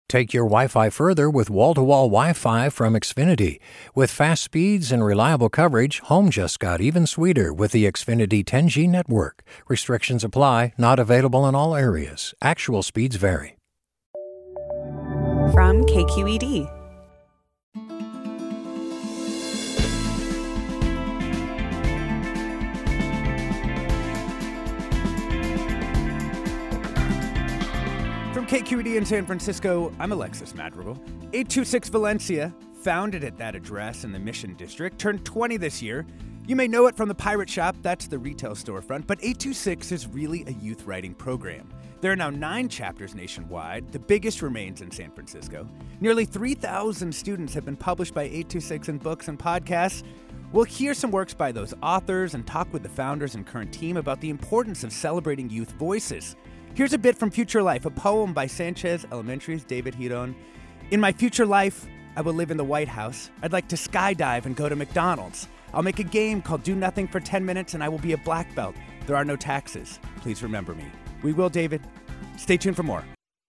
Take your Wi-Fi further with wall-to-wall Wi-Fi from Xfinity. With fast speeds and reliable coverage, home just got even sweeter with the Xfinity 10G network. Restrictions apply, not available in all areas. Actual speeds vary. From KQED. From KQED in San Francisco, I'm Alexis Madrigal. 826 Valencia, founded at that address in the Mission District, turned 20 this year. You may know it from the Pirate Shop, that's the retail storefront, but 826 is really a youth writing program. There are now 9 chapters nationwide. The biggest remains in San Francisco. Nearly 3,000 students have been published by 826 in books and podcasts. We'll hear some works by those authors and talk with the founders and current team about the importance of celebrating youth voices. Here's a bit from Future Life, a poem by Sanchez Elementary's David Giron. In my future life, I will live in the White House. I'd like to skydive and go to McDonald's. I'll make a game called Do Nothing for 10 minutes and I will be a black belt. There are no taxes. Please remember me. We will, David. Stay tuned for more.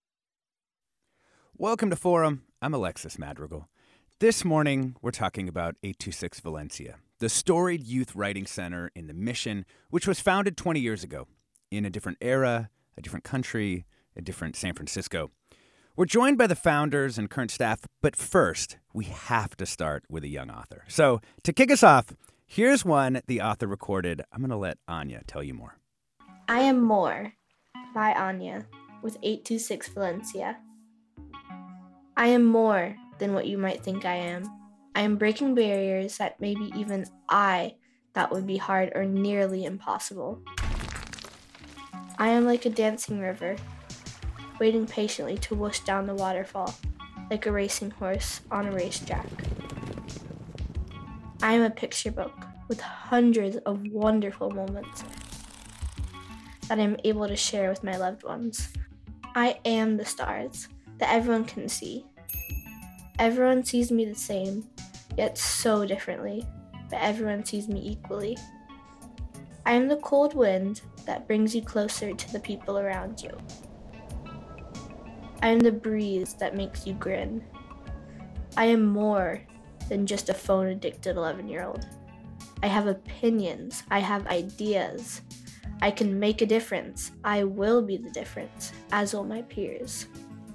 Welcome to Forum. I'm Alexis Madrigal. This morning, we're talking about 826 Valencia, the storied youth writing center in the Mission, which was founded 20 years ago in a different era, a different country, a different San Francisco. We're joined by the founders and current staff, but first, we have to start with a young author. So to kick us off, here's one the author recorded. I'm going to let Anya tell you more. I Am More by Anya with 826 Valencia. I am more than what you might think I am. I am breaking barriers that maybe even I thought would be hard or nearly impossible. I am like a dancing river, waiting patiently to whoosh down the waterfall, like a racing horse on a racetrack. I am a picture book with hundreds of wonderful moments that I am able to share with my loved ones. I am the stars that everyone can see. Everyone sees me the same, yet so differently, but everyone sees me equally. I am the cold wind that brings you closer to the people around you. I am the breeze that makes you grin. I am more than just a phone-addicted 11-year-old. I have opinions. I have ideas. I can make a difference. I will be the difference, as will my peers.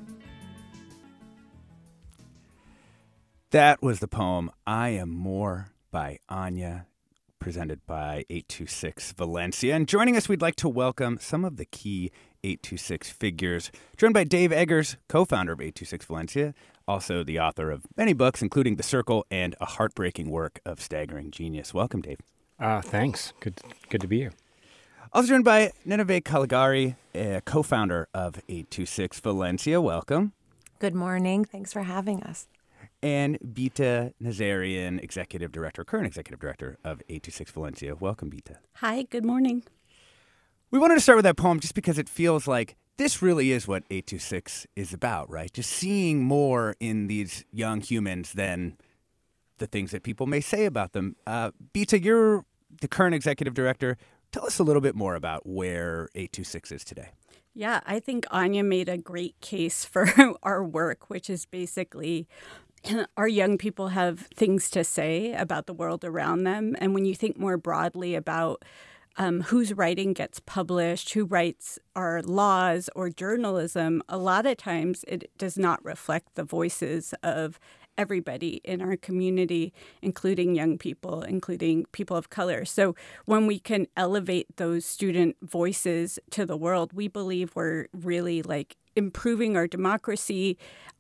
That was the poem I Am More by Anya, presented by 826 Valencia. And joining us, we'd like to welcome some of the key 826 figures. Joined by Dave Eggers, co-founder of 826 Valencia, also the author of many books, including The Circle and a heartbreaking work of staggering genius. Welcome, Dave. Thanks. Good to be here. Also joined by Nineveh Caligari, co-founder of 826 Valencia. Welcome. Good morning. Thanks for having us. And Bita Nazarian, current executive director of 826 Valencia. Welcome, Bita. Hi, good morning. We wanted to start with that poem just because it feels like this really is what 826 is about, right? Just seeing more in these young humans than the things that people may say about them. Bita, you're the current executive director. Tell us a little bit more about where 826 is today. Yeah, I think Anya made a great case for our work, which is basically our young people have things to say about the world around them. And when you think more broadly about whose writing gets published, who writes our laws or journalism, a lot of times it does not reflect the voices of everybody in our community, including young people, including people of color. So when we can elevate those student voices to the world, we believe we're really improving our democracy,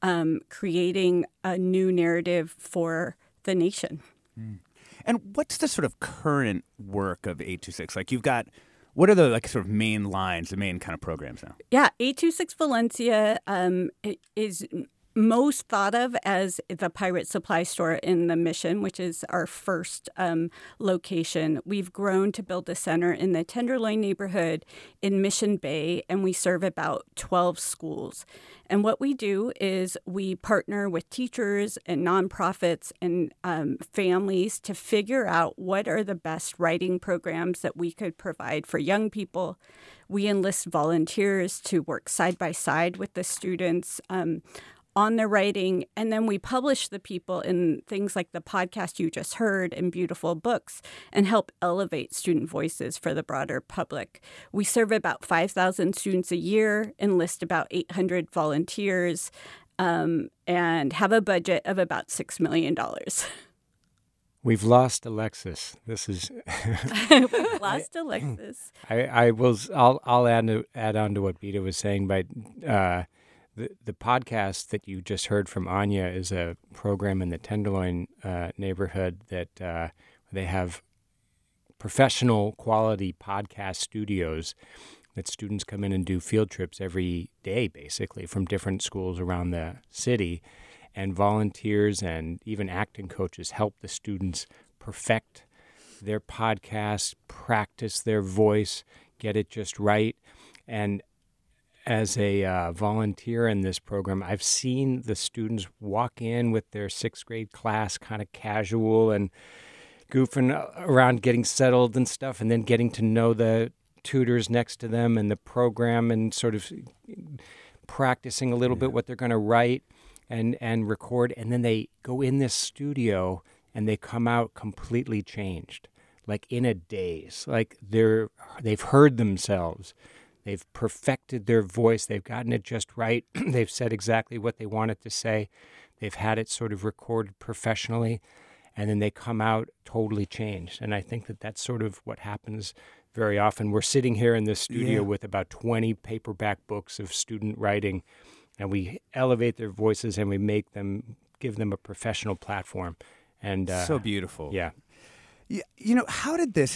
creating a new narrative for the nation. Mm. And what's the sort of current work of 826? What are the sort of main lines, the main kind of programs now? Yeah, 826 Valencia is most thought of as the Pirate Supply Store in the Mission, which is our first location. We've grown to build a center in the Tenderloin neighborhood in Mission Bay, and we serve about 12 schools. And what we do is we partner with teachers and nonprofits and families to figure out what are the best writing programs that we could provide for young people. We enlist volunteers to work side by side with the students. on their writing, and then we publish the people in things like the podcast you just heard and beautiful books and help elevate student voices for the broader public. We serve about 5,000 students a year, enlist about 800 volunteers, and have a budget of about $6 million. We've lost Alexis. This is We've lost Alexis. I'll add on to what Beta was saying by the podcast that you just heard from Anya is a program in the Tenderloin neighborhood that they have professional quality podcast studios that students come in and do field trips every day, basically, from different schools around the city. And volunteers and even acting coaches help the students perfect their podcast, practice their voice, get it just right. And as a volunteer in this program, I've seen the students walk in with their sixth grade class kind of casual and goofing around, getting settled and stuff, and then getting to know the tutors next to them and the program and sort of practicing a little bit what they're going to write and record. And then they go in this studio and they come out completely changed, like in a daze, like they've heard themselves. They've perfected their voice. They've gotten it just right. They've said exactly what they wanted to say. They've had it sort of recorded professionally, and then they come out totally changed. And I think that that's sort of what happens very often. We're sitting here in this studio with about 20 paperback books of student writing, and we elevate their voices and we give them a professional platform. And so beautiful. Yeah. You know, how did this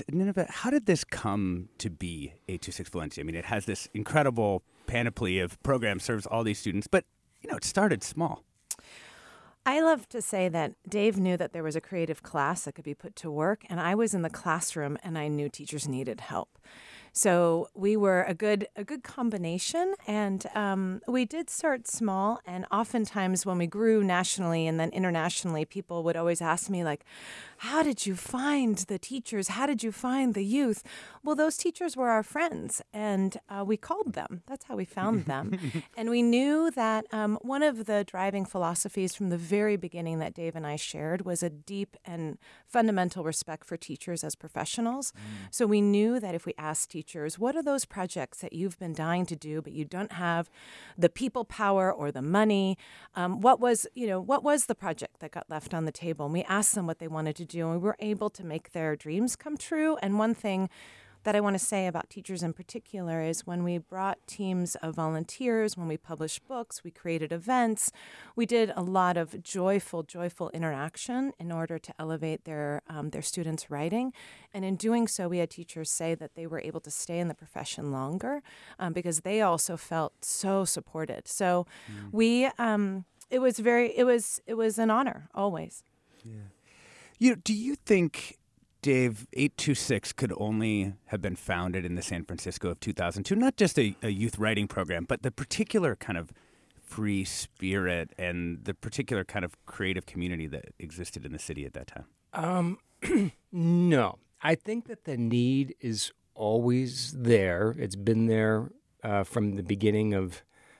come to be 826 Valencia? I mean, it has this incredible panoply of programs, serves all these students, but, you know, it started small. I love to say that Dave knew that there was a creative class that could be put to work, and I was in the classroom and I knew teachers needed help. So we were a good combination, and we did start small. And oftentimes, when we grew nationally and then internationally, people would always ask me, like, "How did you find the teachers? How did you find the youth?" Well, those teachers were our friends, and we called them. That's how we found them. And we knew that one of the driving philosophies from the very beginning that Dave and I shared was a deep and fundamental respect for teachers as professionals. So we knew that if we asked teachers, what are those projects that you've been dying to do, but you don't have the people power or the money? What was the project that got left on the table? And we asked them what they wanted to do, and we were able to make their dreams come true. And one thing that I want to say about teachers in particular is when we brought teams of volunteers, when we published books, we created events, we did a lot of joyful interaction in order to elevate their students' writing. And in doing so, we had teachers say that they were able to stay in the profession longer because they also felt so supported. So it was an honor always. Yeah. Do you think, Dave, 826 could only have been founded in the San Francisco of 2002, not just a youth writing program, but the particular kind of free spirit and the particular kind of creative community that existed in the city at that time? No. I think that the need is always there. It's been there from the beginning of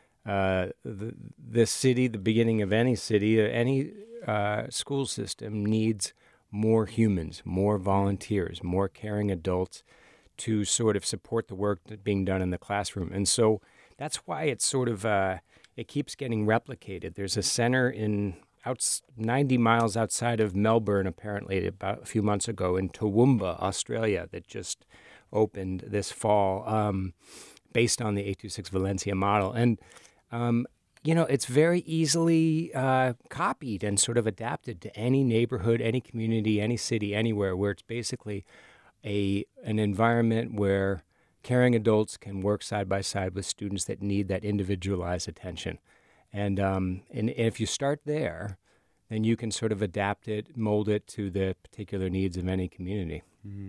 the city, the beginning of any city. Any school system needs more humans, more volunteers, more caring adults to sort of support the work that's being done in the classroom. And so that's why it's sort of, it keeps getting replicated. There's a center 90 miles outside of Melbourne, apparently, about a few months ago in Toowoomba, Australia, that just opened this fall based on the 826 Valencia model. And it's very easily copied and sort of adapted to any neighborhood, any community, any city, anywhere, where it's basically an environment where caring adults can work side by side with students that need that individualized attention. And if you start there, then you can sort of adapt it, mold it to the particular needs of any community.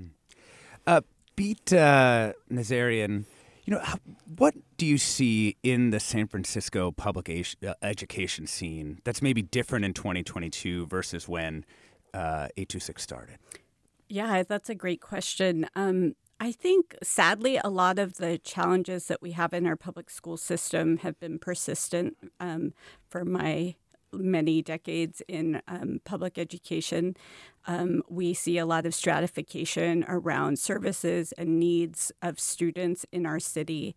Beat Nazarian, what do you see in the San Francisco public education scene that's maybe different in 2022 versus when 826 started? Yeah, that's a great question. I think, sadly, a lot of the challenges that we have in our public school system have been persistent for my many decades in public education. We see a lot of stratification around services and needs of students in our city.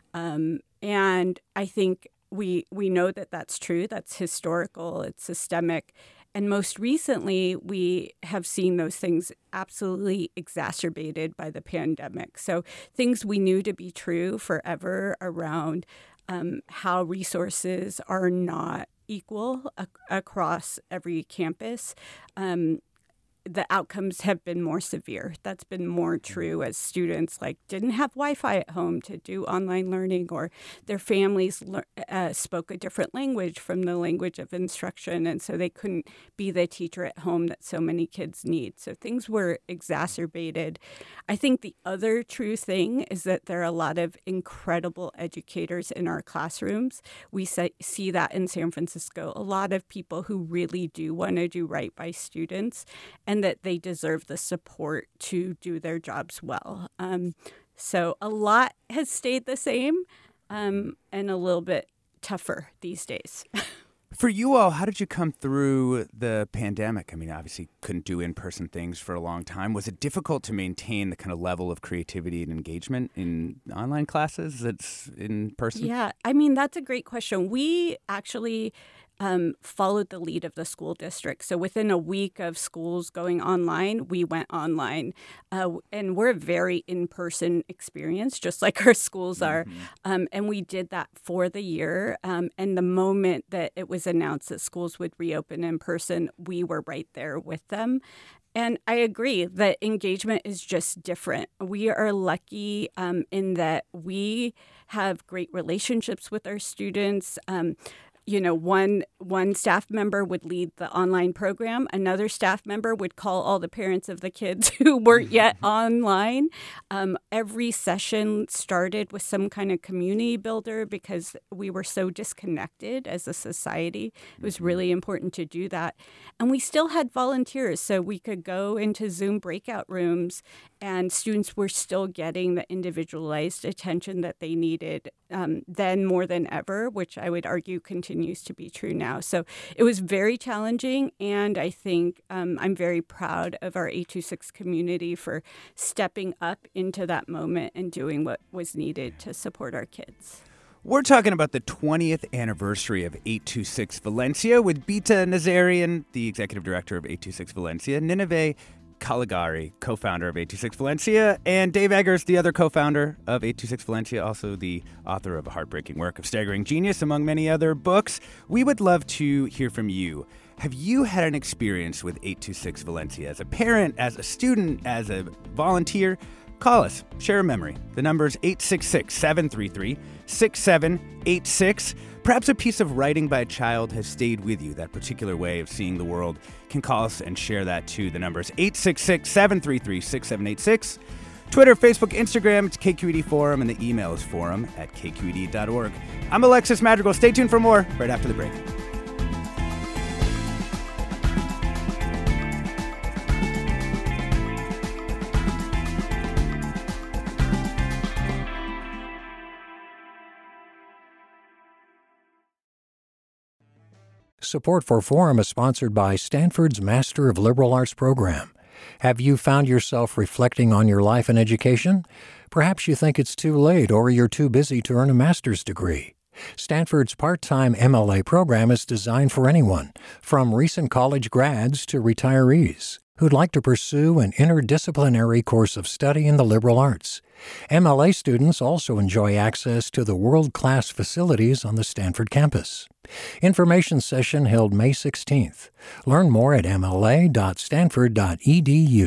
And I think we know that that's true. That's historical. It's systemic. And most recently, we have seen those things absolutely exacerbated by the pandemic. So things we knew to be true forever around how resources are not equal across every campus. The outcomes have been more severe. That's been more true as students didn't have Wi-Fi at home to do online learning, or their families spoke a different language from the language of instruction, and so they couldn't be the teacher at home that so many kids need. So things were exacerbated. I think the other true thing is that there are a lot of incredible educators in our classrooms. We see that in San Francisco. A lot of people who really do want to do right by students, and that they deserve the support to do their jobs well. So a lot has stayed the same and a little bit tougher these days. For you all, how did you come through the pandemic? I mean, obviously couldn't do in-person things for a long time. Was it difficult to maintain the kind of level of creativity and engagement in online classes that's in person? Yeah, I mean, that's a great question. We actually followed the lead of the school district. So within a week of schools going online, we went online. And we're a very in-person experience, just like our schools are. And we did that for the year. And the moment that it was announced that schools would reopen in person, we were right there with them. And I agree that engagement is just different. We are lucky in that we have great relationships with our students. One staff member would lead the online program. Another staff member would call all the parents of the kids who weren't yet online. Every session started with some kind of community builder because we were so disconnected as a society. It was really important to do that. And we still had volunteers, so we could go into Zoom breakout rooms, and students were still getting the individualized attention that they needed then more than ever, which I would argue continues to be true now. So it was very challenging, and I think I'm very proud of our 826 community for stepping up into that moment and doing what was needed to support our kids. We're talking about the 20th anniversary of 826 Valencia with Bita Nazarian, the executive director of 826 Valencia, Nineveh Caligari, co-founder of 826 Valencia, and Dave Eggers, the other co-founder of 826 Valencia, also the author of A Heartbreaking Work of Staggering Genius, among many other books. We would love to hear from you. Have you had an experience with 826 Valencia as a parent, as a student, as a volunteer? Call us. Share a memory. The number is 866-733-6786. Perhaps a piece of writing by a child has stayed with you, that particular way of seeing the world. Can call us and share that too. The number is 866-733-6786. Twitter, Facebook, Instagram, it's KQED Forum, and the email is forum@kqed.org. I'm Alexis Madrigal. Stay tuned for more right after the break. Support for Forum is sponsored by Stanford's Master of Liberal Arts program. Have you found yourself reflecting on your life and education? Perhaps you think it's too late or you're too busy to earn a master's degree. Stanford's part-time MLA program is designed for anyone, from recent college grads to retirees, who'd like to pursue an interdisciplinary course of study in the liberal arts. MLA students also enjoy access to the world-class facilities on the Stanford campus. Information session held May 16th. Learn more at mla.stanford.edu.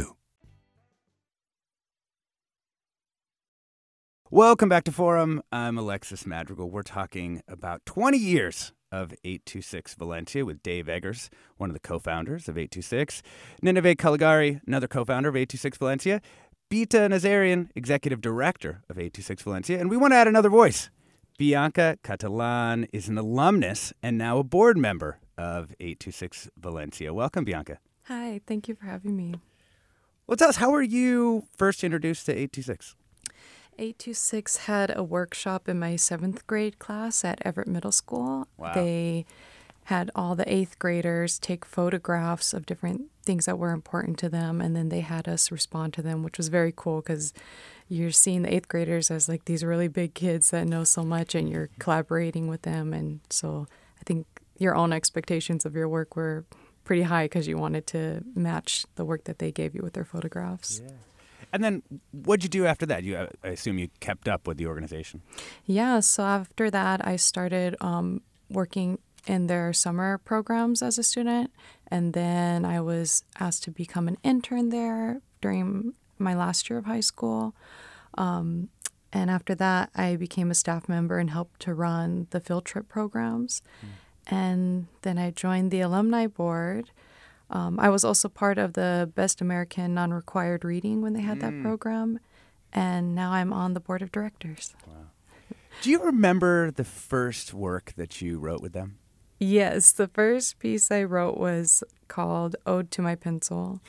Welcome back to Forum. I'm Alexis Madrigal. We're talking about 20 years of 826 Valencia with Dave Eggers, one of the co-founders of 826. Nineveh Caligari, another co-founder of 826 Valencia. Bita Nazarian, executive director of 826 Valencia. And we want to add another voice. Bianca Catalan is an alumnus and now a board member of 826 Valencia. Welcome, Bianca. Hi, thank you for having me. Well, tell us, how were you first introduced to 826? 826 had a workshop in my 7th grade class at Everett Middle School. Wow. They had all the 8th graders take photographs of different things that were important to them, and then they had us respond to them, which was very cool because you're seeing the 8th graders as like these really big kids that know so much, and you're collaborating with them. And so I think your own expectations of your work were pretty high because you wanted to match the work that they gave you with their photographs. Yeah. And then what'd you do after that? I assume you kept up with the organization. Yeah, so after that, I started working in their summer programs as a student, and then I was asked to become an intern there during my last year of high school. And after that, I became a staff member and helped to run the field trip programs. And then I joined the alumni board. I was also part of the Best American Non-Required Reading when they had that program, and now I'm on the board of directors. Wow. Do you remember the first work that you wrote with them? Yes, the first piece I wrote was called Ode to My Pencil.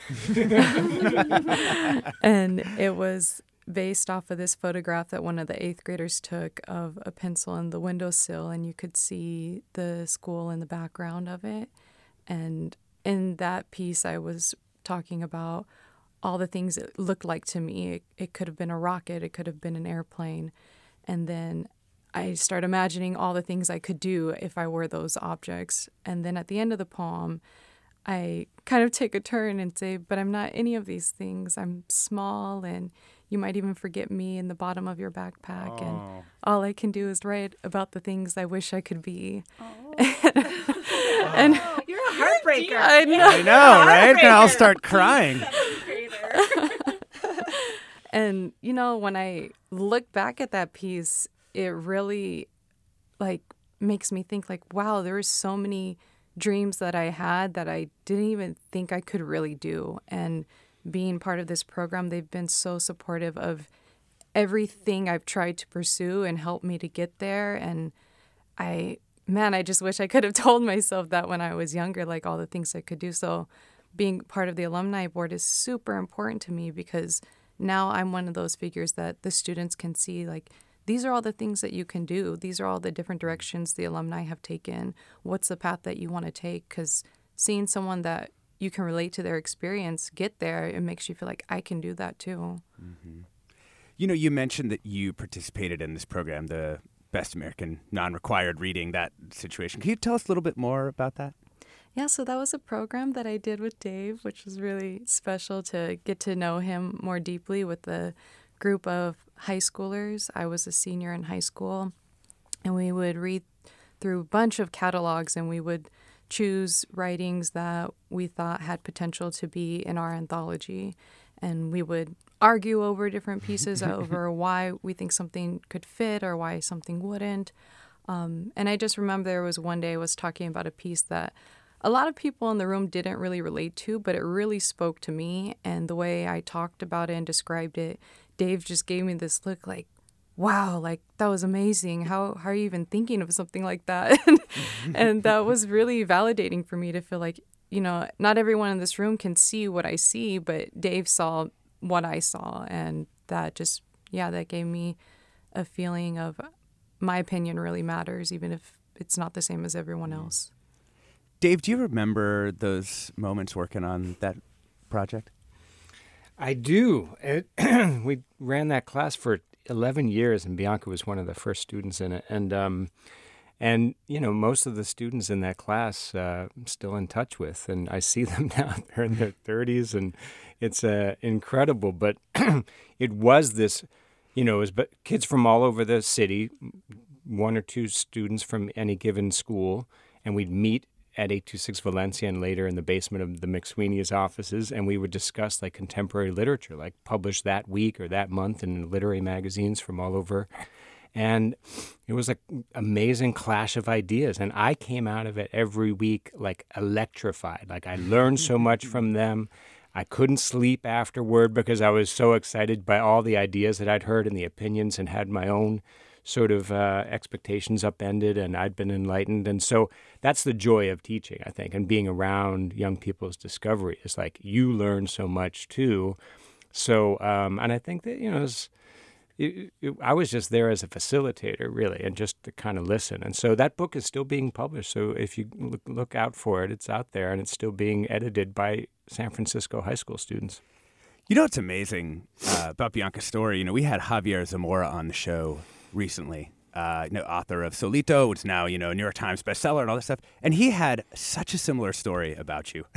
And it was based off of this photograph that one of the 8th graders took of a pencil in the windowsill, and you could see the school in the background of it. And in that piece, I was talking about all the things it looked like to me. It could have been a rocket. It could have been an airplane. And then I start imagining all the things I could do if I were those objects. And then at the end of the poem, I kind of take a turn and say, but I'm not any of these things. I'm small, and you might even forget me in the bottom of your backpack. And all I can do is write about the things I wish I could be. And You're a heartbreaker. I know. I know, right? And I'll start crying. And, you know, when I look back at that piece, it really, like, makes me think, like, wow, there were so many dreams that I had that I didn't even think I could really do. And being part of this program, they've been so supportive of everything I've tried to pursue and helped me to get there. And I just wish I could have told myself that when I was younger, like all the things I could do. So being part of the alumni board is super important to me because now I'm one of those figures that the students can see, like, these are all the things that you can do. These are all the different directions the alumni have taken. What's the path that you want to take? Because seeing someone that you can relate to their experience get there, it makes you feel like I can do that too. Mm-hmm. You know, you mentioned that you participated in this program, the Best American Non-Required Reading, that situation. Can you tell us a little bit more about that? Yeah, so that was a program that I did with Dave, which was really special to get to know him more deeply with the group of high schoolers. I was a senior in high school, and we would read through a bunch of catalogs, and we would choose writings that we thought had potential to be in our anthology. And we would argue over different pieces over why we think something could fit or why something wouldn't. And I just remember there was one day I was talking about a piece that a lot of people in the room didn't really relate to, but it really spoke to me. And the way I talked about it and described it, Dave just gave me this look like, wow, like that was amazing. How are you even thinking of something like that? And that was really validating for me to feel like, you know, not everyone in this room can see what I see, but Dave saw what I saw. And that just, that gave me a feeling of my opinion really matters, even if it's not the same as everyone else. Dave, do you remember those moments working on that project? I do. We ran that class for 11 years, and Bianca was one of the first students in it. And you know, most of the students in that class I'm still in touch with, and I see them now. They're in their 30s, and it's incredible. But it was this, you know, it was kids from all over the city, one or two students from any given school, and we'd meet at 826 Valencia and later in the basement of the McSweeney's offices, and we would discuss like contemporary literature, like published that week or that month in literary magazines from all over. And it was like amazing clash of ideas. And I came out of it every week like electrified. Like I learned so much from them. I couldn't sleep afterward because I was so excited by all the ideas that I'd heard and the opinions, and had my own sort of expectations upended, and I'd been enlightened. And so that's the joy of teaching, I think, and being around young people's discovery. It's like you learn so much too. So, and I think that, I was just there as a facilitator, really, and just to kind of listen. And so that book is still being published. So if you look out for it, it's out there, and it's still being edited by San Francisco high school students. What's amazing about Bianca's story? We had Javier Zamora on the show recently, author of Solito, which is now, New York Times bestseller and all this stuff. And he had such a similar story about you.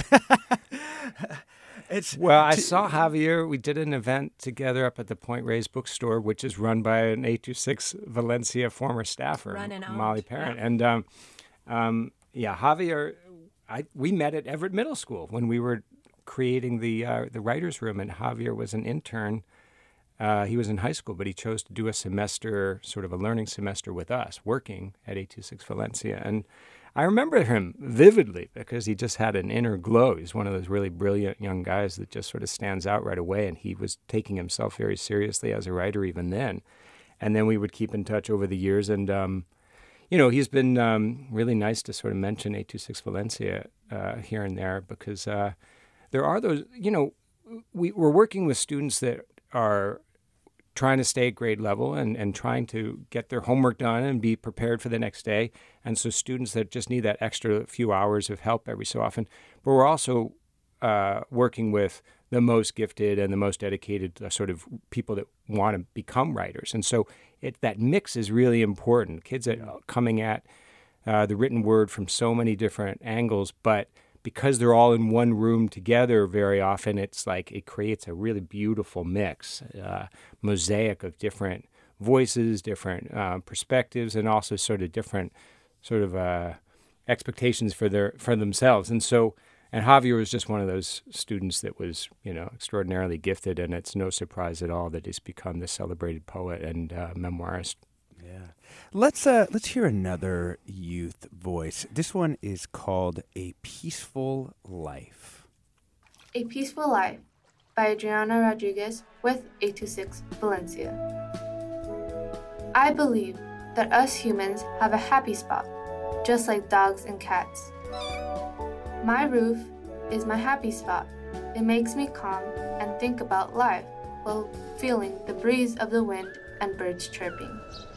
I saw Javier. We did an event together up at the Point Reyes bookstore, which is run by an 826 Valencia former staffer, Molly Parent. Yeah. And Javier, we met at Everett Middle School when we were creating the writer's room, and Javier was an intern. He was in high school, but he chose to do a semester, sort of a learning semester with us, working at 826 Valencia. And I remember him vividly because he just had an inner glow. He's one of those really brilliant young guys that just sort of stands out right away, and he was taking himself very seriously as a writer even then. And then we would keep in touch over the years, and he's been really nice to sort of mention 826 Valencia here and there because there are those, we're working with students that are trying to stay at grade level and trying to get their homework done and be prepared for the next day. And so students that just need that extra few hours of help every so often. But we're also working with the most gifted and the most dedicated sort of people that want to become writers. And so that mix is really important. Kids are coming at the written word from so many different angles, but because they're all in one room together very often, it's like it creates a really beautiful mix, mosaic of different voices, different perspectives, and also sort of different expectations for themselves. And Javier was just one of those students that was, extraordinarily gifted, and it's no surprise at all that he's become the celebrated poet and memoirist. Yeah. Let's hear another youth voice. This one is called A Peaceful Life. A Peaceful Life by Adriana Rodriguez with 826 Valencia. I believe that us humans have a happy spot, just like dogs and cats. My roof is my happy spot. It makes me calm and think about life while feeling the breeze of the wind and birds chirping.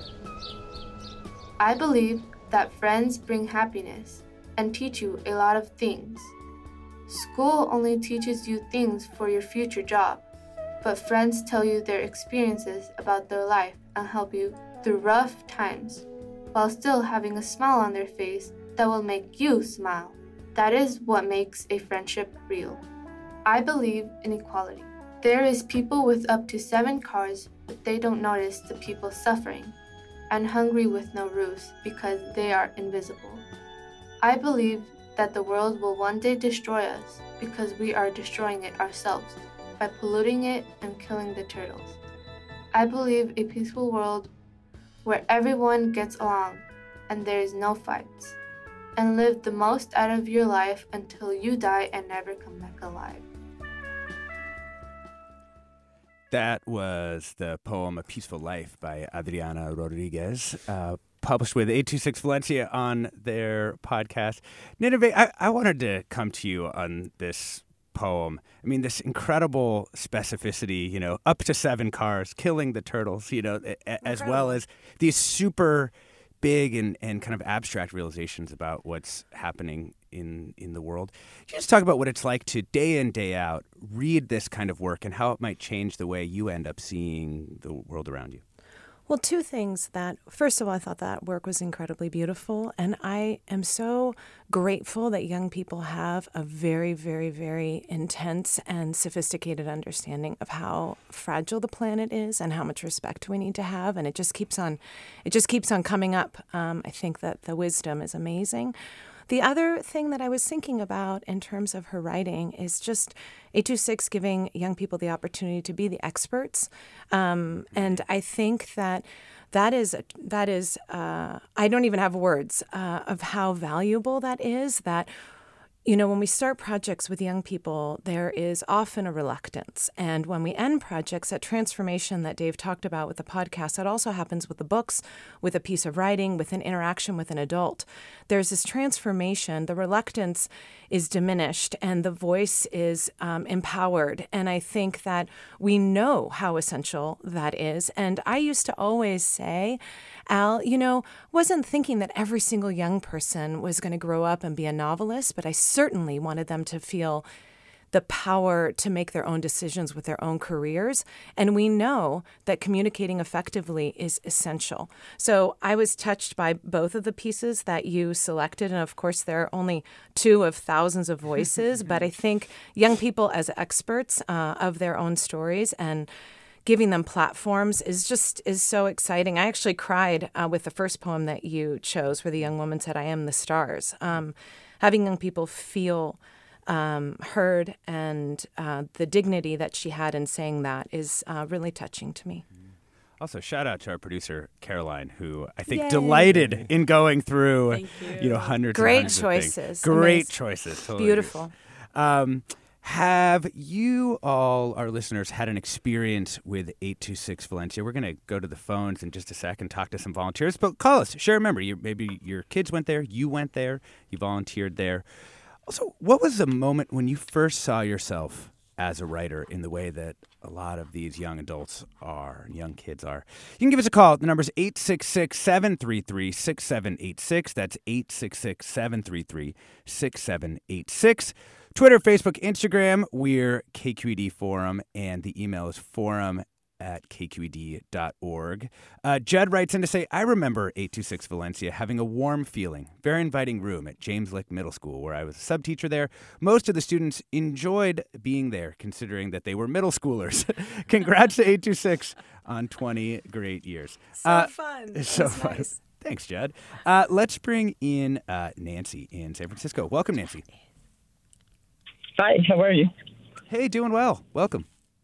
I believe that friends bring happiness and teach you a lot of things. School only teaches you things for your future job, but friends tell you their experiences about their life and help you through rough times, while still having a smile on their face that will make you smile. That is what makes a friendship real. I believe in equality. There is people with up to 7 cars, but they don't notice the people suffering and hungry with no roofs because they are invisible. I believe that the world will one day destroy us because we are destroying it ourselves by polluting it and killing the turtles. I believe a peaceful world where everyone gets along and there is no fights, and live the most out of your life until you die and never come back alive. That was the poem A Peaceful Life by Adriana Rodriguez, published with 826 Valencia on their podcast. Nineveh, I wanted to come to you on this poem. I mean, this incredible specificity, up to 7 cars, killing the turtles, as well as these super big and kind of abstract realizations about what's happening in the world. Can you just talk about what it's like to day in, day out, read this kind of work and how it might change the way you end up seeing the world around you? Well, 2 things that, first of all, I thought that work was incredibly beautiful. And I am so grateful that young people have a very, very, very intense and sophisticated understanding of how fragile the planet is and how much respect we need to have. And it just keeps on coming up. I think that the wisdom is amazing. The other thing that I was thinking about in terms of her writing is just 826 giving young people the opportunity to be the experts. And I think that is I don't even have words of how valuable that is, that when we start projects with young people, there is often a reluctance. And when we end projects, that transformation that Dave talked about with the podcast, that also happens with the books, with a piece of writing, with an interaction with an adult. There's this transformation. The reluctance is diminished and the voice is empowered. And I think that we know how essential that is. And I used to always say, Al, wasn't thinking that every single young person was going to grow up and be a novelist, but I certainly wanted them to feel the power to make their own decisions with their own careers. And we know that communicating effectively is essential. So I was touched by both of the pieces that you selected. And of course, there are only 2 of thousands of voices, but I think young people as experts of their own stories and giving them platforms is so exciting. I actually cried with the first poem that you chose, where the young woman said, "I am the stars." Having young people feel heard and the dignity that she had in saying that is really touching to me. Also, shout out to our producer, Caroline, who I think delighted in going through, hundreds Great and hundreds choices. of things. Great Amazing. choices. Totally. Beautiful. Have you all, our listeners, had an experience with 826 Valencia? We're going to go to the phones in just a second, talk to some volunteers, but call us. Share a memory. Maybe your kids went there, you went there, you volunteered there. Also, what was the moment when you first saw yourself as a writer in the way that a lot of these young adults are, and young kids are? You can give us a call. The number is 866-733-6786. That's 866-733-6786. Twitter, Facebook, Instagram, we're KQED Forum, and the email is forum@kqed.org. Judd writes in to say, I remember 826 Valencia having a warm feeling, very inviting room at James Lick Middle School, where I was a subteacher there. Most of the students enjoyed being there, considering that they were middle schoolers. Congrats to 826 on 20 great years. So fun. It's so fun. Nice. Thanks, Judd. Let's bring in Nancy in San Francisco. Welcome, Nancy. Hi, how are you? Hey, doing well. Welcome.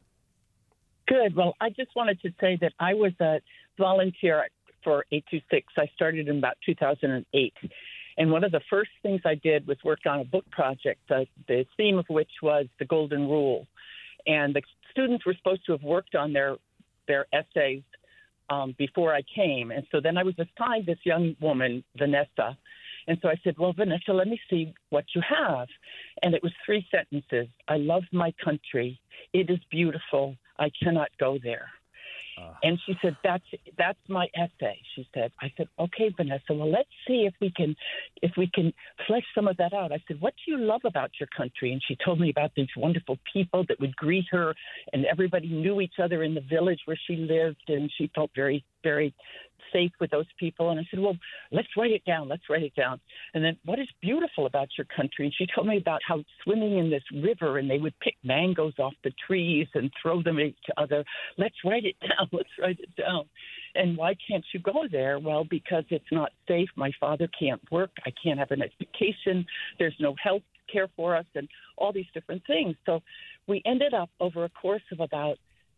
Good. Well, I just wanted to say that I was a volunteer for 826. I started in about 2008. And one of the first things I did was work on a book project, the theme of which was the Golden Rule. And the students were supposed to have worked on their essays before I came. And so then I was assigned this young woman, Vanessa. And so I said, well, Vanessa, let me see what you have. And it was 3 sentences. I love my country. It is beautiful. I cannot go there. And she said, that's my essay. She said, I said, okay, Vanessa, well, let's see if we can flesh some of that out. I said, what do you love about your country? And she told me about these wonderful people that would greet her, and everybody knew each other in the village where she lived, and she felt very, very safe with those people. And I said, well, let's write it down. And then, what is beautiful about your country? And she told me about how swimming in this river, and they would pick mangoes off the trees and throw them at each other. Let's write it down. And why can't you go there? Well, because it's not safe. My father can't work. I can't have an education. There's no health care for us, and all these different things. So we ended up over a course of about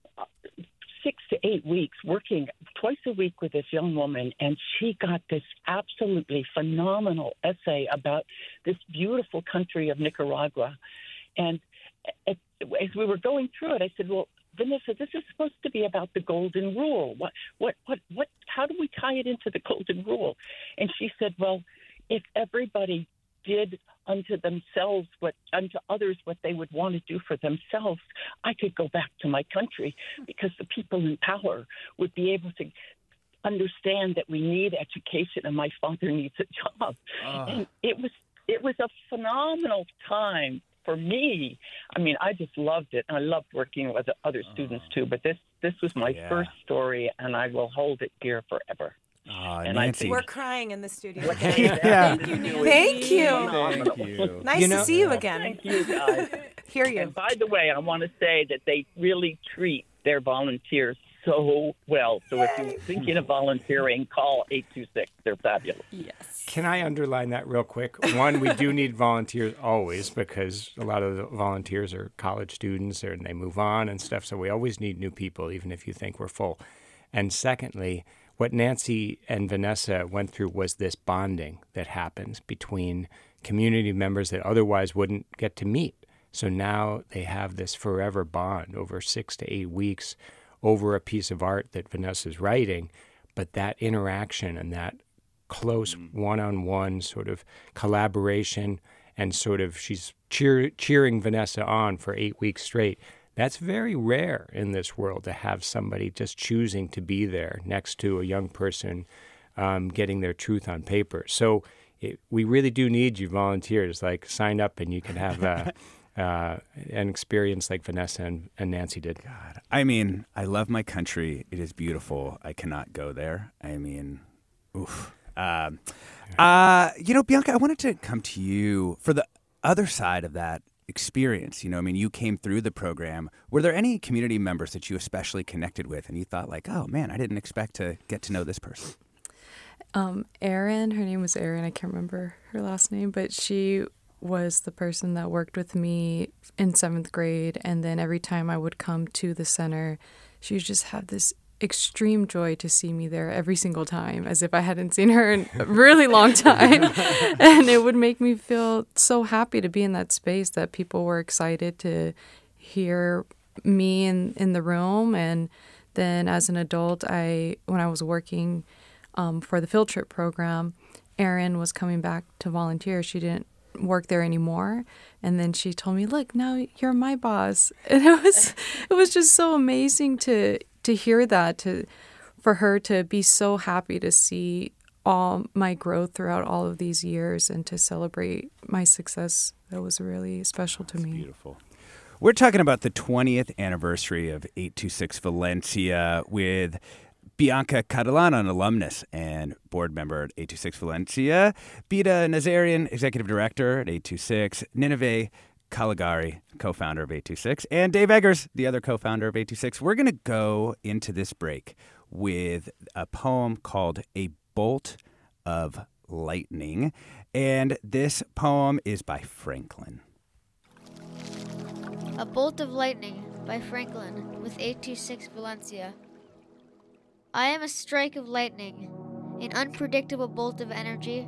6 to 8 weeks working twice a week with this young woman, and she got this absolutely phenomenal essay about this beautiful country of Nicaragua. And as we were going through it, I said, well, Vanessa, this is supposed to be about the Golden Rule. How do we tie it into the Golden Rule? And she said, well, if everybody did unto others what they would want to do for themselves, I could go back to my country, because the people in power would be able to understand that we need education and my father needs a job. And it was a phenomenal time for me. I mean, I just loved it. And I loved working with other students too, but this was my first story, and I will hold it dear forever. And Nancy. We're crying in the studio. Yeah. Thank you, Nancy. Thank you. Nice to see you again. Thank you, guys. Hear you. And by the way, I want to say that they really treat their volunteers so well. So if you're thinking of volunteering, call 826. They're fabulous. Yes. Can I underline that real quick? One, we do need volunteers always, because a lot of the volunteers are college students and they move on and stuff. So we always need new people, even if you think we're full. And secondly, what Nancy and Vanessa went through was this bonding that happens between community members that otherwise wouldn't get to meet. So now they have this forever bond over 6 to 8 weeks over a piece of art that Vanessa's writing. But that interaction and that close one-on-one sort of collaboration and sort of she's cheering Vanessa on for 8 weeks straight. That's very rare in this world to have somebody just choosing to be there next to a young person getting their truth on paper. So we really do need you volunteers. Like, sign up and you can have an experience like Vanessa and Nancy did. God, I mean, I love my country. It is beautiful. I cannot go there. I mean, oof. Bianca, I wanted to come to you for the other side of that experience. You came through the program. Were there any community members that you especially connected with and you thought like, oh man, I didn't expect to get to know this person? Erin, her name was Erin. I can't remember her last name, but she was the person that worked with me in 7th grade. And then every time I would come to the center, she would just have this extreme joy to see me there every single time, as if I hadn't seen her in a really long time. And it would make me feel so happy to be in that space, that people were excited to hear me in the room. And then as an adult, when I was working for the field trip program, Erin was coming back to volunteer. She didn't work there anymore, and then she told me, look, now you're my boss. And it was just so amazing to hear that, for her to be so happy to see all my growth throughout all of these years and to celebrate my success. That was really special to me. Beautiful. We're talking about the 20th anniversary of 826 Valencia with Bianca Catalan, an alumnus and board member at 826 Valencia, Bita Nazarian, executive director at 826, Nineveh Caligari, co-founder of 826, and Dave Eggers, the other co-founder of 826. We're going to go into this break with a poem called A Bolt of Lightning, and this poem is by Franklin. A Bolt of Lightning by Franklin with 826 Valencia. I am a strike of lightning, an unpredictable bolt of energy.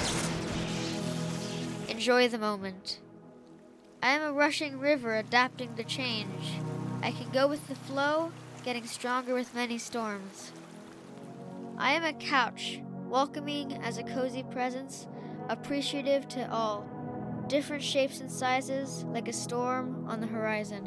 Enjoy the moment. I am a rushing river adapting to change. I can go with the flow, getting stronger with many storms. I am a couch, welcoming as a cozy presence, appreciative to all, different shapes and sizes, like a storm on the horizon.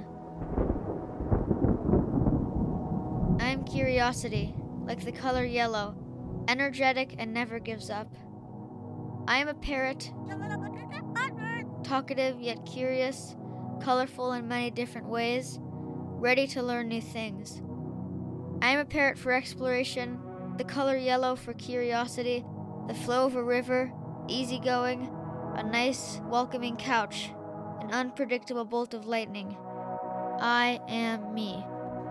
I am curiosity, like the color yellow, energetic and never gives up. I am a parrot, talkative yet curious, colorful in many different ways, ready to learn new things. I am a parrot for exploration, the color yellow for curiosity, the flow of a river, easygoing, a nice, welcoming couch, an unpredictable bolt of lightning. I am me.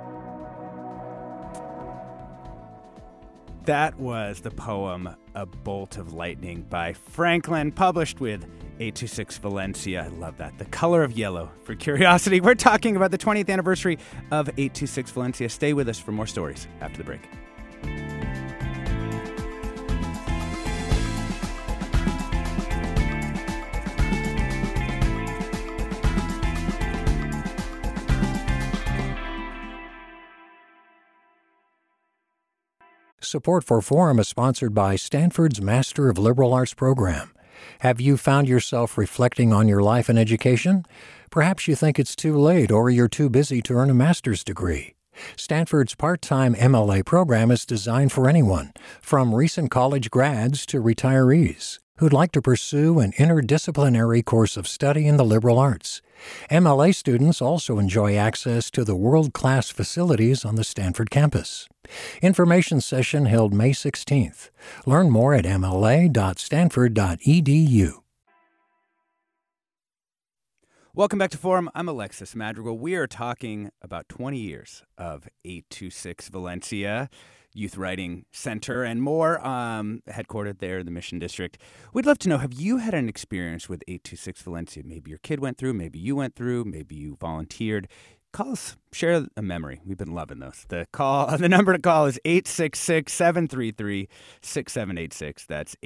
That was the poem A Bolt of Lightning by Franklin, published with 826 Valencia. I love that. The color of yellow for curiosity. We're talking about the 20th anniversary of 826 Valencia. Stay with us for more stories after the break. Support for Forum is sponsored by Stanford's Master of Liberal Arts program. Have you found yourself reflecting on your life and education? Perhaps you think it's too late or you're too busy to earn a master's degree. Stanford's part-time MLA program is designed for anyone, from recent college grads to retirees, who'd like to pursue an interdisciplinary course of study in the liberal arts. MLA students also enjoy access to the world-class facilities on the Stanford campus. Information session held May 16th. Learn more at mla.stanford.edu. Welcome back to Forum. I'm Alexis Madrigal. We are talking about 20 years of 826 Valencia Youth Writing Center and more, headquartered there in the Mission District. We'd love to know, have you had an experience with 826 Valencia? Maybe your kid went through, maybe you went through, maybe you volunteered. call us, share a memory. We've been loving those. The number to call is 866-733-6786. That's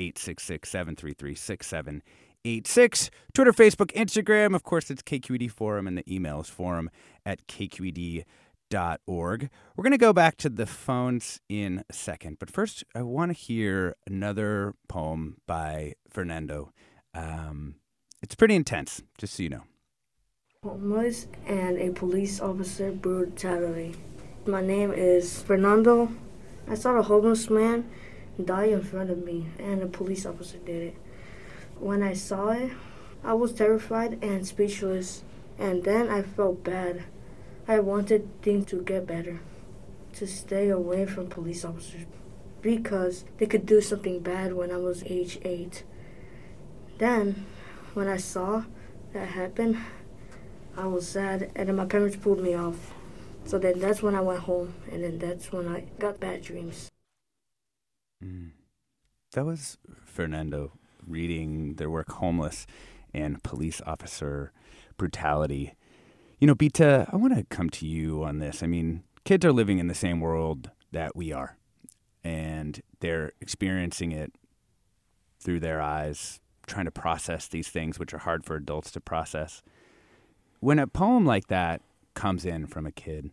866-733-6786. Twitter, Facebook, Instagram. Of course, it's KQED Forum, and the email is forum@kqed.org. We're going to go back to the phones in a second, but first I want to hear another poem by Fernando. It's pretty intense, just so you know. Homeless and a police officer brutality. My name is Fernando. I saw a homeless man die in front of me, and a police officer did it. When I saw it, I was terrified and speechless, and then I felt bad. I wanted things to get better, to stay away from police officers, because they could do something bad when I was age 8. Then, when I saw that happen, I was sad, and then my parents pulled me off. So then that's when I went home, and then that's when I got bad dreams. That was Fernando reading their work, Homeless and Police Officer Brutality. You know, Bita, I want to come to you on this. I mean, kids are living in the same world that we are, and they're experiencing it through their eyes, trying to process these things which are hard for adults to process. When a poem like that comes in from a kid,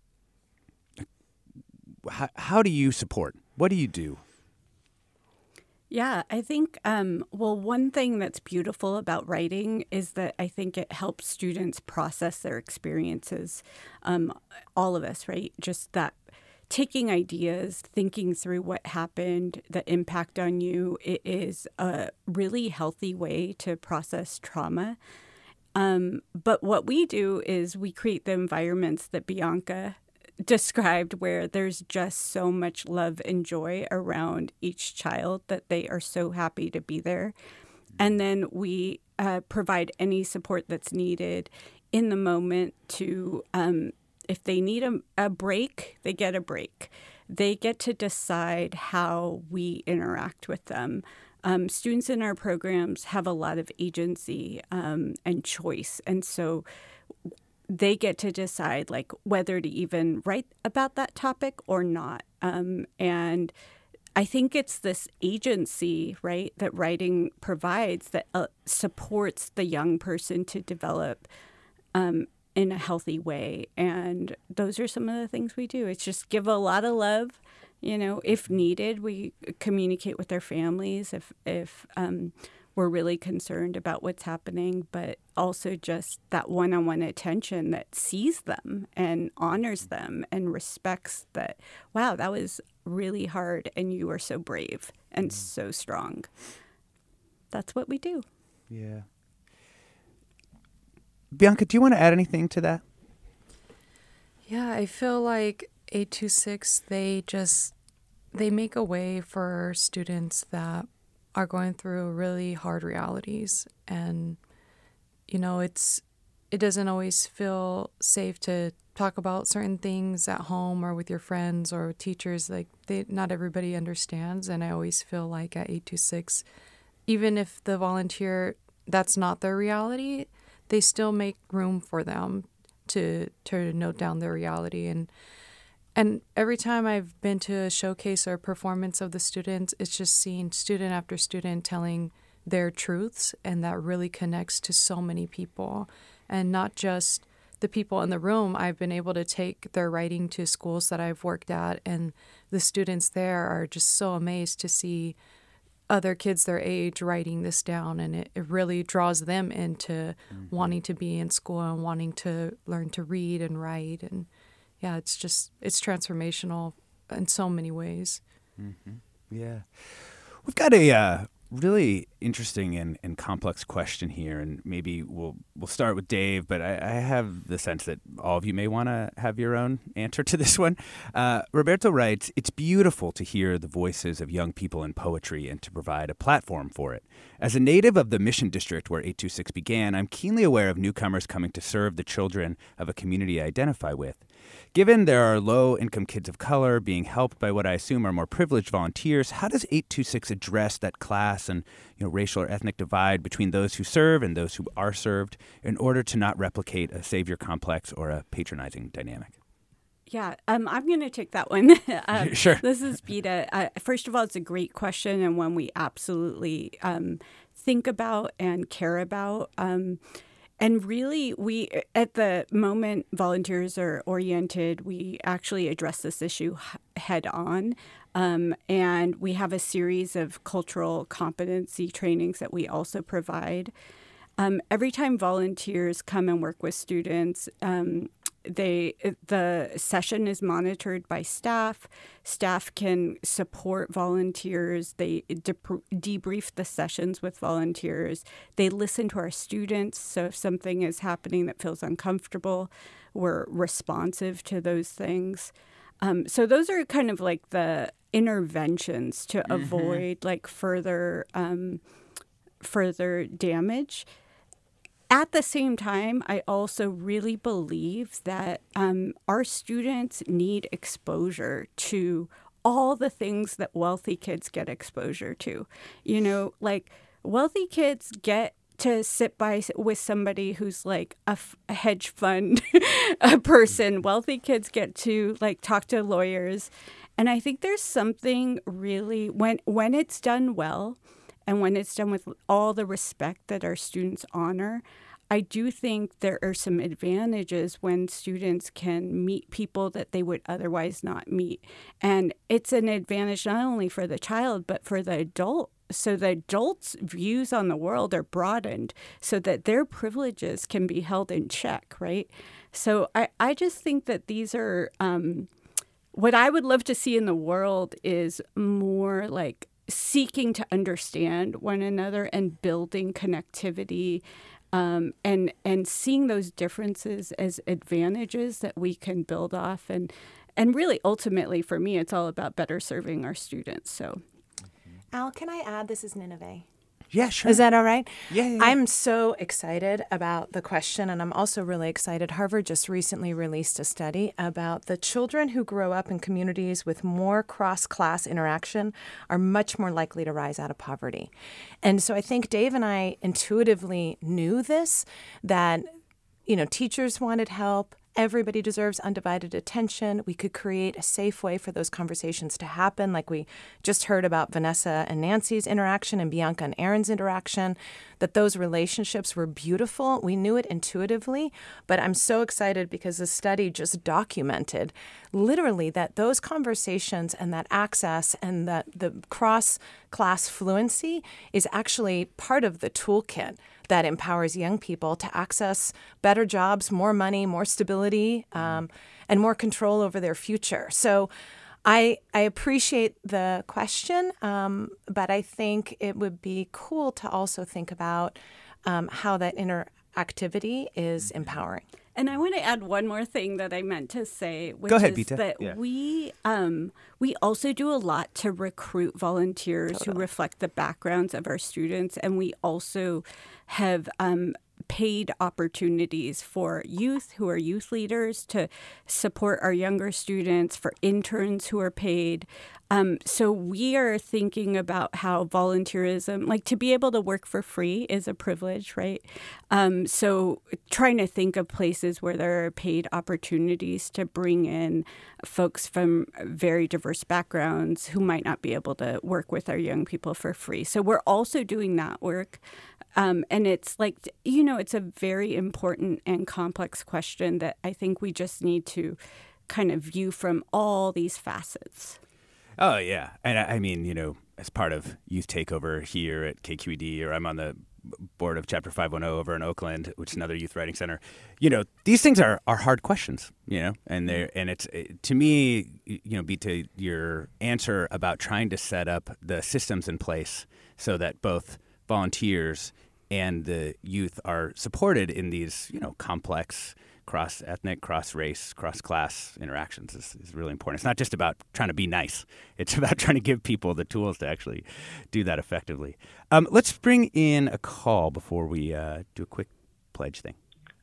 how do you support? What do you do? Yeah, I think, one thing that's beautiful about writing is that I think it helps students process their experiences. All of us, right? Just that taking ideas, thinking through what happened, the impact on you, it is a really healthy way to process trauma. But what we do is we create the environments that Bianca described, where there's just so much love and joy around each child that they are so happy to be there. And then we provide any support that's needed in the moment to, if they need a break, they get a break. They get to decide how we interact with them. Students in our programs have a lot of agency and choice. And so they get to decide like whether to even write about that topic or not. And I think it's this agency, right, that writing provides that supports the young person to develop in a healthy way. And those are some of the things we do. It's just give a lot of love. You know, if needed, we communicate with their families if we're really concerned about what's happening, but also just that one-on-one attention that sees them and honors them and respects that, wow, that was really hard and you are so brave and so strong. That's what we do. Yeah. Bianca, do you want to add anything to that? Yeah, I feel like 826, they make a way for students that are going through really hard realities. And, you know, it doesn't always feel safe to talk about certain things at home or with your friends or with teachers. Like, not everybody understands. And I always feel like at 826, even if the volunteer, that's not their reality, they still make room for them to note down their reality. And every time I've been to a showcase or a performance of the students, it's just seeing student after student telling their truths, and that really connects to so many people. And not just the people in the room. I've been able to take their writing to schools that I've worked at, and the students there are just so amazed to see other kids their age writing this down, and it really draws them into wanting to be in school and wanting to learn to read and write. And yeah, it's transformational in so many ways. Mm-hmm. Yeah. We've got a really interesting and complex question here, and maybe we'll start with Dave, but I have the sense that all of you may want to have your own answer to this one. Roberto writes, "It's beautiful to hear the voices of young people in poetry and to provide a platform for it. As a native of the Mission District where 826 began, I'm keenly aware of newcomers coming to serve the children of a community I identify with. Given there are low-income kids of color being helped by what I assume are more privileged volunteers, how does 826 address that class and racial or ethnic divide between those who serve and those who are served in order to not replicate a savior complex or a patronizing dynamic? Yeah, I'm going to take that one. Sure. This is Bita. First of all, it's a great question and one we absolutely think about and care about. And really, we, at the moment volunteers are oriented, we actually address this issue head on. And we have a series of cultural competency trainings that we also provide. Every time volunteers come and work with students, the session is monitored by staff. Staff can support volunteers. They debrief the sessions with volunteers. They listen to our students. So if something is happening that feels uncomfortable, we're responsive to those things. So those are kind of like the interventions to avoid like further damage. At the same time, I also really believe that our students need exposure to all the things that wealthy kids get exposure to. Like wealthy kids get to sit with somebody who's like a hedge fund person. Wealthy kids get to like talk to lawyers. And I think there's something really, when it's done well, and when it's done with all the respect that our students honor, I do think there are some advantages when students can meet people that they would otherwise not meet. And it's an advantage not only for the child, but for the adult. So the adults' views on the world are broadened so that their privileges can be held in check, right? So I just think that these are what I would love to see in the world is more like seeking to understand one another and building connectivity, and seeing those differences as advantages that we can build off. And really, ultimately, for me, it's all about better serving our students. So, Al, can I add, this is Nineveh. Yeah, sure. Is that all right? Yeah. I'm so excited about the question, and I'm also really excited. Harvard just recently released a study about the children who grow up in communities with more cross-class interaction are much more likely to rise out of poverty. And so I think Dave and I intuitively knew this, that, teachers wanted help. Everybody deserves undivided attention. We could create a safe way for those conversations to happen, like we just heard about Vanessa and Nancy's interaction and Bianca and Aaron's interaction, that those relationships were beautiful. We knew it intuitively, but I'm so excited because the study just documented literally that those conversations and that access and that the cross-class fluency is actually part of the toolkit that empowers young people to access better jobs, more money, more stability, and more control over their future. So I appreciate the question, but I think it would be cool to also think about how that interactivity is empowering. And I want to add one more thing that I meant to say, which Go ahead, is Bita. that we also do a lot to recruit volunteers who reflect the backgrounds of our students, and we also have paid opportunities for youth who are youth leaders to support our younger students, for interns who are paid. So we are thinking about how volunteerism, like to be able to work for free is a privilege, right? So trying to think of places where there are paid opportunities to bring in folks from very diverse backgrounds who might not be able to work with our young people for free. So we're also doing that work. And it's like, it's a very important and complex question that I think we just need to kind of view from all these facets. Oh, yeah. And I mean, as part of Youth Takeover here at KQED, or I'm on the board of Chapter 510 over in Oakland, which is another youth writing center. These things are hard questions, and it's to me, to your answer about trying to set up the systems in place so that both volunteers and the youth are supported in these, complex cross-ethnic, cross-race, cross-class interactions is really important. It's not just about trying to be nice. It's about trying to give people the tools to actually do that effectively. Let's bring in a call before we do a quick pledge thing.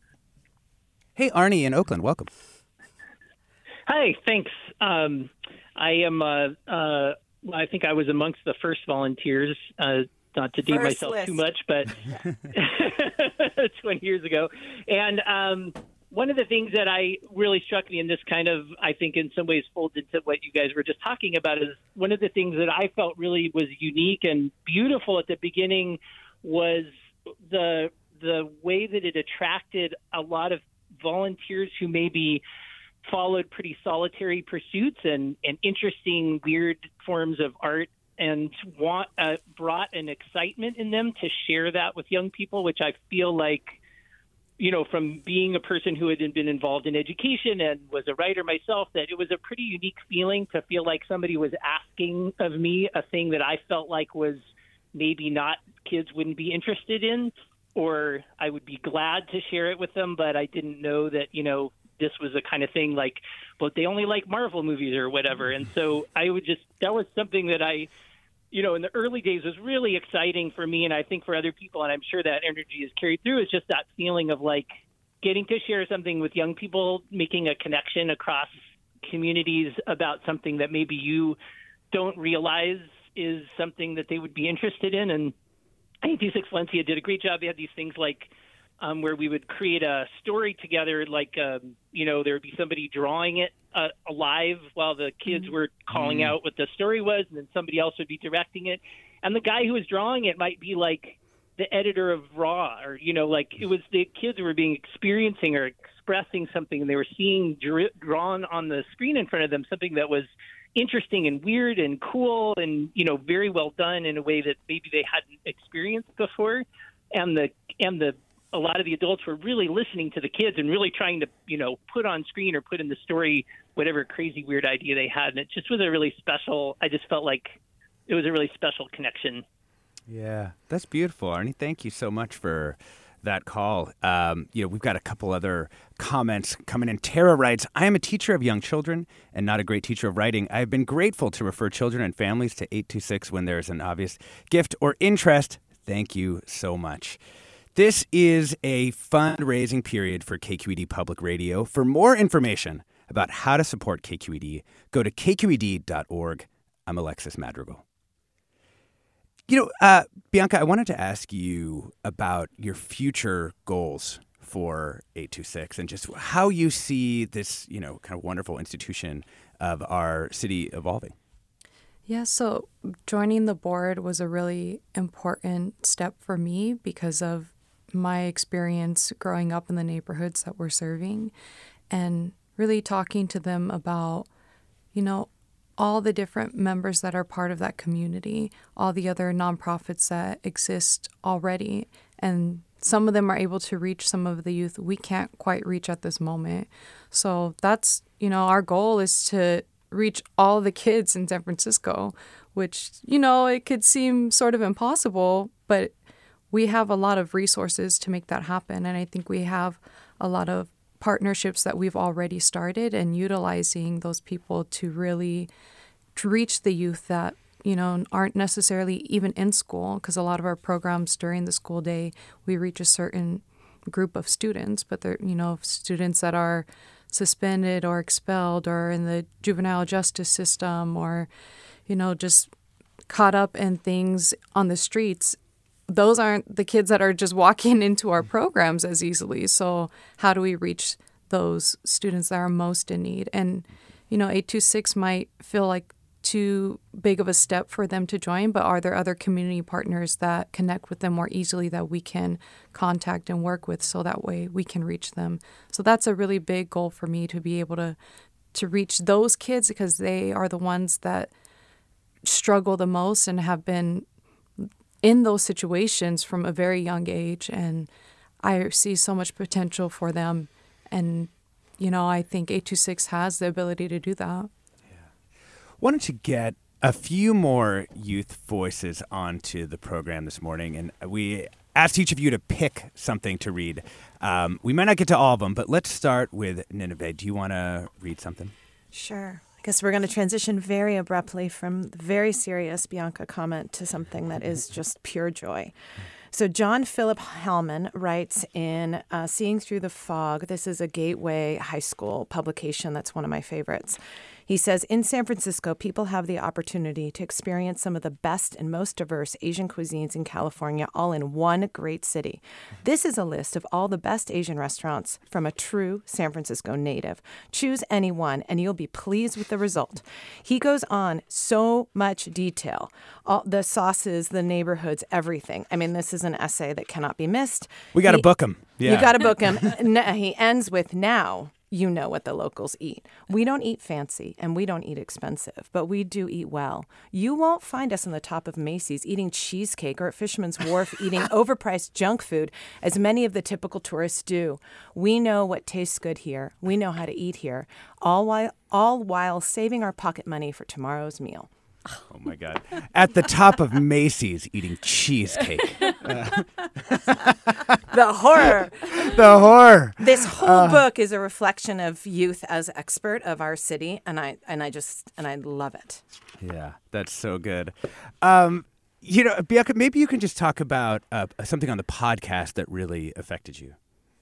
Hey, Arnie in Oakland, welcome. Hi, thanks. I am. I think I was amongst the first volunteers not to date myself too much, but 20 years ago. And one of the things that really struck me, and this kind of, I think in some ways folds into what you guys were just talking about, is one of the things that I felt really was unique and beautiful at the beginning was the way that it attracted a lot of volunteers who maybe followed pretty solitary pursuits and interesting, weird forms of art, and brought an excitement in them to share that with young people, which I feel like, from being a person who had been involved in education and was a writer myself, that it was a pretty unique feeling to feel like somebody was asking of me a thing that I felt like was maybe not kids wouldn't be interested in, or I would be glad to share it with them, but I didn't know that, this was the kind of thing like, but they only like Marvel movies or whatever. And so that was something that I, in the early days was really exciting for me, and I think for other people, and I'm sure that energy is carried through, is just that feeling of like getting to share something with young people, making a connection across communities about something that maybe you don't realize is something that they would be interested in. And I think 86 Valencia did a great job. They had these things like where we would create a story together, like, there would be somebody drawing it alive while the kids were calling out what the story was, and then somebody else would be directing it. And the guy who was drawing it might be like the editor of Raw, or, it was the kids who were experiencing or expressing something, and they were seeing drawn on the screen in front of them something that was interesting and weird and cool and, very well done in a way that maybe they hadn't experienced before. And a lot of the adults were really listening to the kids and really trying to, put on screen or put in the story whatever crazy, weird idea they had. And it just was a really special, I just felt like it was a really special connection. Yeah, that's beautiful, Arnie. Thank you so much for that call. We've got a couple other comments coming in. Tara writes, I am a teacher of young children and not a great teacher of writing. I have been grateful to refer children and families to 826 when there is an obvious gift or interest. Thank you so much. This is a fundraising period for KQED Public Radio. For more information about how to support KQED, go to kqed.org. I'm Alexis Madrigal. Bianca, I wanted to ask you about your future goals for 826 and just how you see this, kind of wonderful institution of our city evolving. Yeah, so joining the board was a really important step for me because of my experience growing up in the neighborhoods that we're serving and really talking to them about, all the different members that are part of that community, all the other nonprofits that exist already. And some of them are able to reach some of the youth we can't quite reach at this moment. So that's, our goal is to reach all the kids in San Francisco, which, it could seem sort of impossible, but we have a lot of resources to make that happen. And I think we have a lot of partnerships that we've already started and utilizing those people to really reach the youth that, aren't necessarily even in school, because a lot of our programs during the school day, we reach a certain group of students, but they're, students that are suspended or expelled or in the juvenile justice system or, just caught up in things on the streets. Those aren't the kids that are just walking into our programs as easily. So how do we reach those students that are most in need? And, 826 might feel like too big of a step for them to join, but are there other community partners that connect with them more easily that we can contact and work with so that way we can reach them? So that's a really big goal for me, to be able to reach those kids, because they are the ones that struggle the most and have been in those situations from a very young age. And I see so much potential for them. And, I think 826 has the ability to do that. Wanted to get a few more youth voices onto the program this morning, and we asked each of you to pick something to read. We might not get to all of them, but let's start with Nineveh. Do you want to read something? Sure. I guess we're going to transition very abruptly from the very serious Bianca comment to something that is just pure joy. So John Philip Hellman writes in Seeing Through the Fog. This is a Gateway High School publication that's one of my favorites. He says, in San Francisco, people have the opportunity to experience some of the best and most diverse Asian cuisines in California, all in one great city. This is a list of all the best Asian restaurants from a true San Francisco native. Choose any one, and you'll be pleased with the result. He goes on so much detail. All the sauces, the neighborhoods, everything. I mean, this is an essay that cannot be missed. We got to book him. Yeah. You got to book him. He ends with, now you know what the locals eat. We don't eat fancy and we don't eat expensive, but we do eat well. You won't find us on the top of Macy's eating cheesecake or at Fisherman's Wharf eating overpriced junk food as many of the typical tourists do. We know what tastes good here. We know how to eat here, all while saving our pocket money for tomorrow's meal. Oh, my God. At the top of Macy's eating cheesecake. The horror. The horror. This whole book is a reflection of youth as expert of our city, and I love it. Yeah, that's so good. Bianca, maybe you can just talk about something on the podcast that really affected you.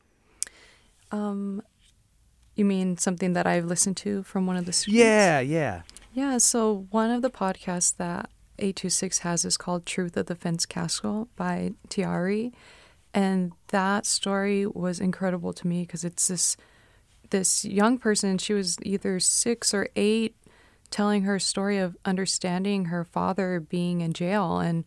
You mean something that I've listened to from one of the students? Yeah. Yeah, so one of the podcasts that 826 has is called Truth of the Fence Castle by Tiari. And that story was incredible to me because it's this young person, she was either 6 or 8, telling her story of understanding her father being in jail and,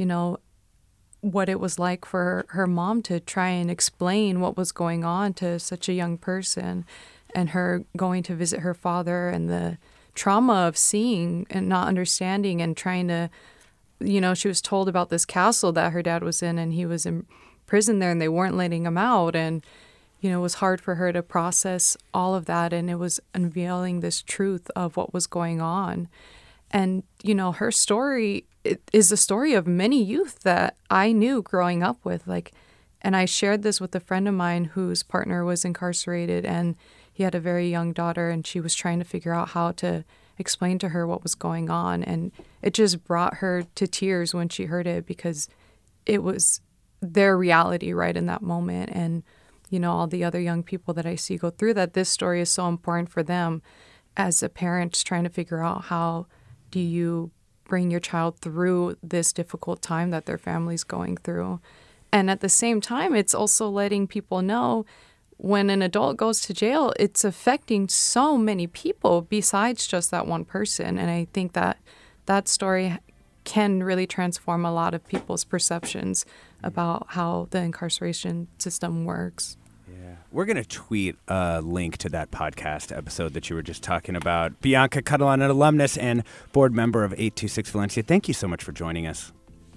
what it was like for her mom to try and explain what was going on to such a young person, and her going to visit her father and the trauma of seeing and not understanding and trying to, she was told about this castle that her dad was in and he was in prison there and they weren't letting him out. And, it was hard for her to process all of that. And it was unveiling this truth of what was going on. And, her story is the story of many youth that I knew growing up with. And I shared this with a friend of mine whose partner was incarcerated and he had a very young daughter, and she was trying to figure out how to explain to her what was going on. And it just brought her to tears when she heard it because it was their reality right in that moment. And, all the other young people that I see go through that, this story is so important for them as a parent trying to figure out how do you bring your child through this difficult time that their family's going through. And at the same time, it's also letting people know when an adult goes to jail, it's affecting so many people besides just that one person. And I think that story can really transform a lot of people's perceptions about how the incarceration system works. Yeah. We're going to tweet a link to that podcast episode that you were just talking about. Bianca Catalan, an alumnus and board member of 826 Valencia, thank you so much for joining us.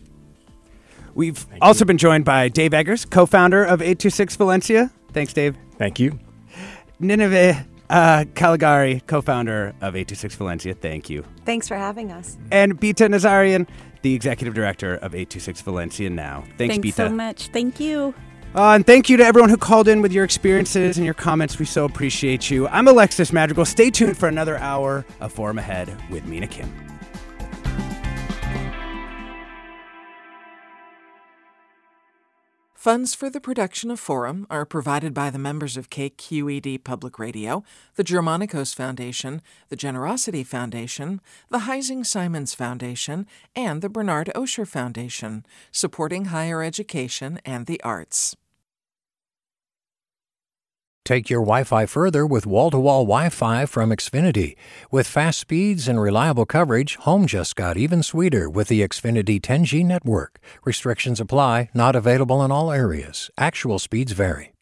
We've also been joined by Dave Eggers, co-founder of 826 Valencia. Thanks, Dave. Thank you. Nineveh Caligari, co-founder of 826 Valencia. Thank you. Thanks for having us. And Bita Nazarian, the executive director of 826 Valencia now. Thanks, Bita. Thanks so much. Thank you. And thank you to everyone who called in with your experiences and your comments. We so appreciate you. I'm Alexis Madrigal. Stay tuned for another hour of Forum Ahead with Mina Kim. Funds for the production of Forum are provided by the members of KQED Public Radio, the Germanicos Foundation, the Generosity Foundation, the Heising-Simons Foundation, and the Bernard Osher Foundation, supporting higher education and the arts. Take your Wi-Fi further with wall-to-wall Wi-Fi from Xfinity. With fast speeds and reliable coverage, home just got even sweeter with the Xfinity 10G network. Restrictions apply, not available in all areas. Actual speeds vary.